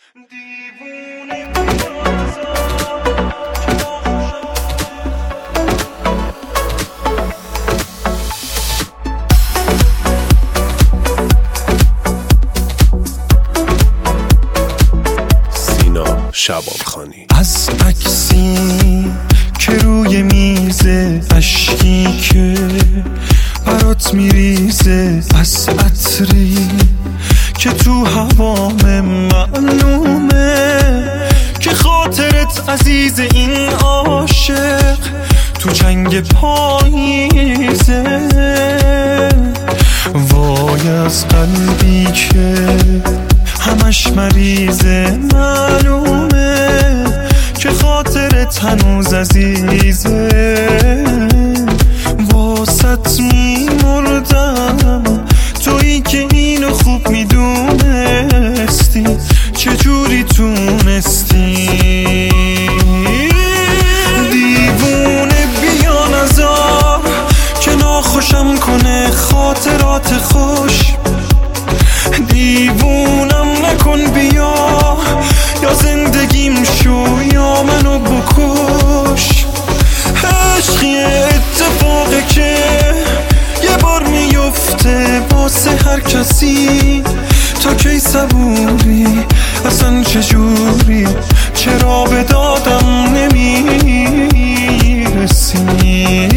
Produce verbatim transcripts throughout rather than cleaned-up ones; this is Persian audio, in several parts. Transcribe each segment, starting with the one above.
شبانخانی. از عکسی که روی میزه، اشکی که برات میریزه، از عطری که تو هوام معلومه که خاطرت عزیز این عاشق تو جنگ پاییزه. وای از قلبی که همش مریضه، معلومه که خاطرت هنوز عزیزه. واسط میمردم تویی که اینو خوب میدونستی، چجوری تونستی؟ دیوونه بیا نزار که ناخوشم کنه خاطرات خوش. دیوونم نکن بیا، یا زندگیم شو یا منو بکش. عشقی اتفاقه که یه بار میفته واسه هر کسی. تا کی صبوری اصلا چجوری؟ چرا به دادم نمیرسی؟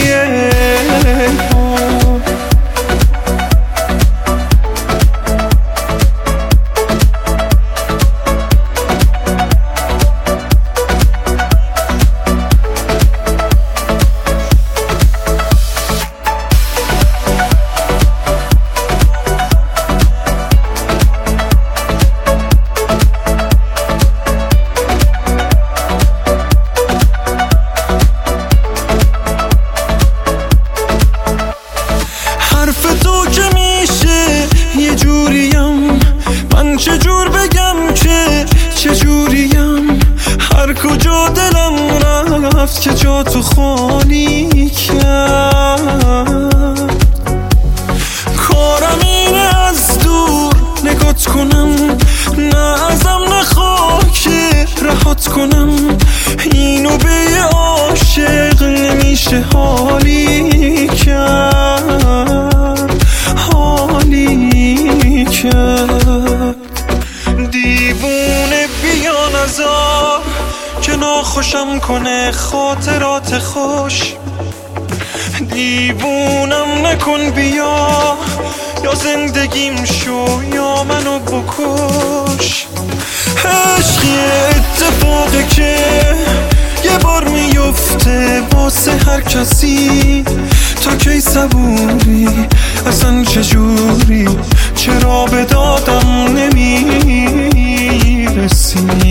چجور بگم که چجوریم؟ هر کجا دلم رفت که جا تو خالی کرد. کارم اینه از دور نگات کنم، نه ازم نخواه که رهات کنم. اینو به یه عاشق نمیشه حالی کرد، حالی کرد. دیوونه بیا نزار که ناخوشم کنه خاطرات خوش. دیوونم نکن بیا، یا زندگیم شو یا منو بکش. عشقی اتفاقه که یه بار میفته واسه هر کسی. تا کی صبوری اصلا چجوری؟ چرا به دادم نمیرسی؟